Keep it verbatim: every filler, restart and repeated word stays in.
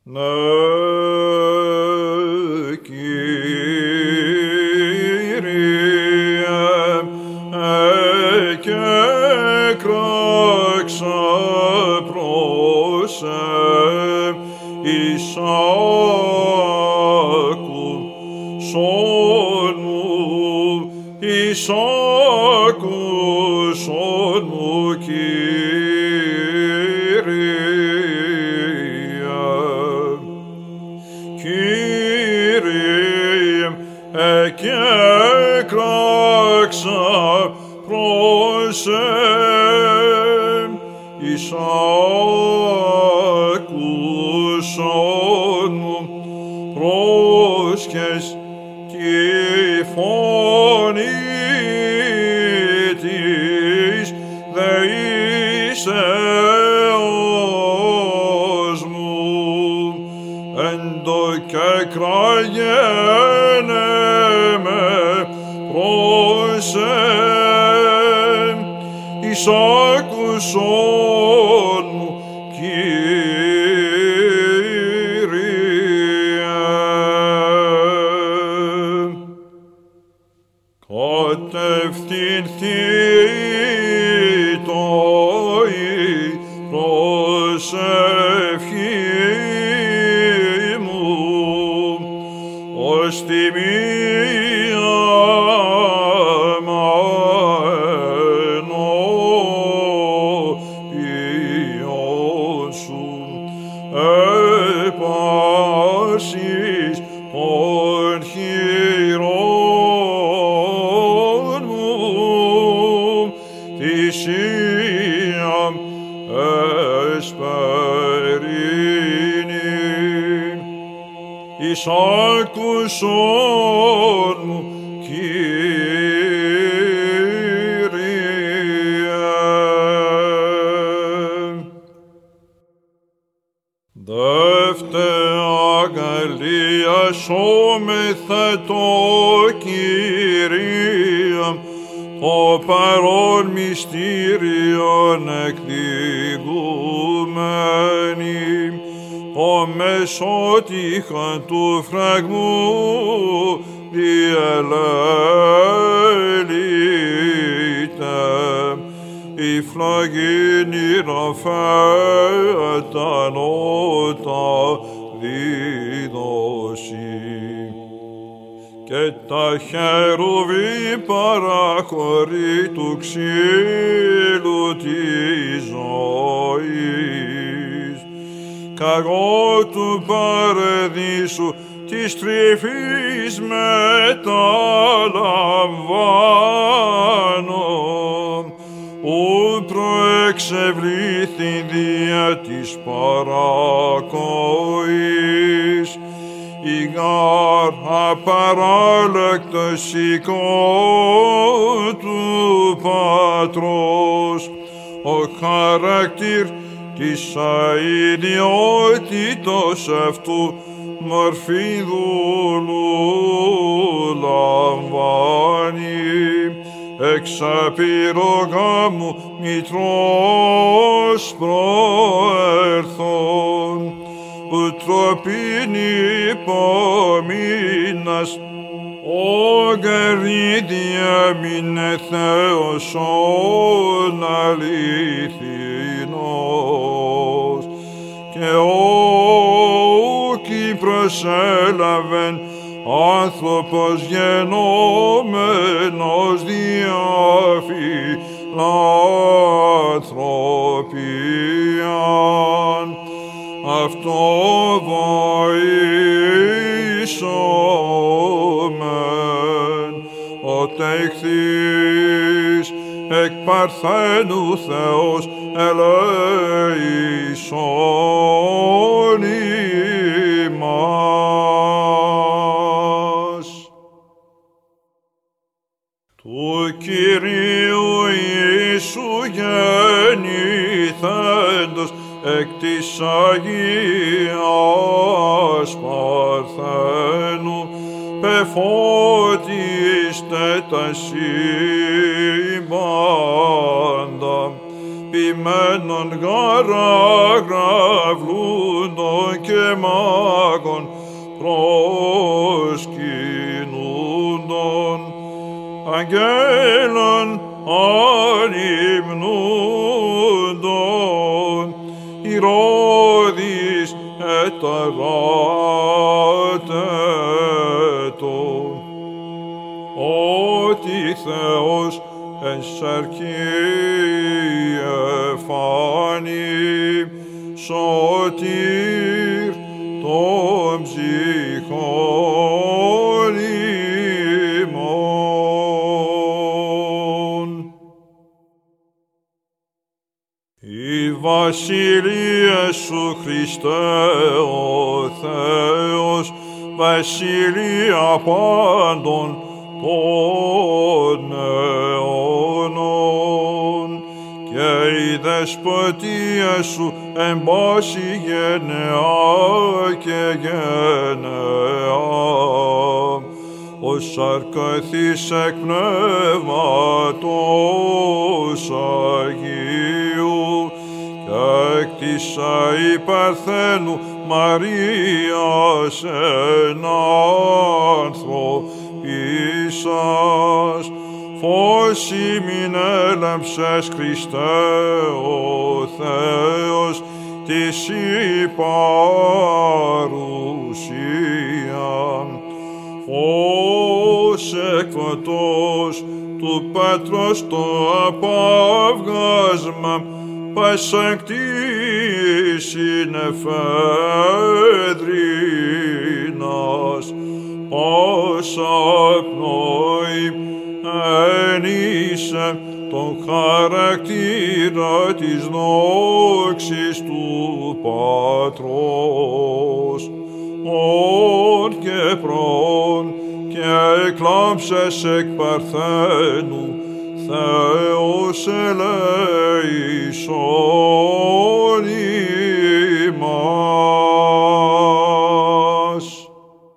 Ναι, Κύριε, εκέκραξα προς εισάκουσον μου, εισάκουσον μου, Κύριε, εκέκραξα προς εισάκουσον μου, πρόσχες τη φωνή της δεήσεως μου, εν το κεκραγένε με προς εισάκουσον μου, κατευθυνθεί το η προσευχή μου, ως τιμία ενώπιον σου, επάσεις των χειρών μου, θυσίαν εσπερίνη, εισάκουσον μου, δεύτερα αγαλίασόμεθα το Κυρία, το παρόν μυστήριον εκδικούμενη, το μεσότυχα του φραγμού διελέλητε, η φλαγίνη ραφέτα νότα δίδωση, και τα χερουβί παραχωρεί του ξύλου της ζωής, καγώ του παραδείσου της τρυφής μεταλαμβάνω, ου προεξευλήθη δια της παρακοής, η γάρ απαράλλακτος οικό του Πατρός, ο χαρακτήρ της αηδιότητος αυτού μορφή δούλου λαμβάνει, εξ απειρογάμου μητρός προερθών, που τροπίνη υπομείνας, ο γαρίδια μείνε Θεός ον αληθινός, και όκι προσέλαβεν άνθρωπος γενόμενος διαφυλανθρωπίαν, αυτό βοήσομεν, ότε εχθείς εκ παρθένου Θεός ελέησον ημάς. Του Κυρίου Ιησού γεννηθέντος εκ της Αγίας Παρθένου, πεφώτιστε τα σύμπαντα, ποιμένον γαρά γραυλούντο και μάγων προσκυνούντων, αγγέλων ανυμνούντων, ηρώδης εταράτετον, ότι Θεός εν σαρκή εφάνει σωτήρ των ψυχών ημών. Η βασιλεία σου, Χριστέ ο Θεός, βασιλεία πάντων των αιώνων, και η δεσποτεία σου εν πάση γενεά και γενεά, ως αρκαθής εκ πνεύματος Αγίου, και εκ της αϊπαρθένου Μαρίας εν ανθρωπίσας, φως ημίν έλαμψες, Χριστέ ο Θεός, της υπαρουσίαν, φως εκ φωτός του Πατρός το απαύγασμα, πας εκ της συνεφέδρινας, πάσα πνοή ενίσε τον χαρακτήρα της δόξης του Πατρός, ον και προν, και εκλάμψες εκ παρθένου, Θεός ελέησον.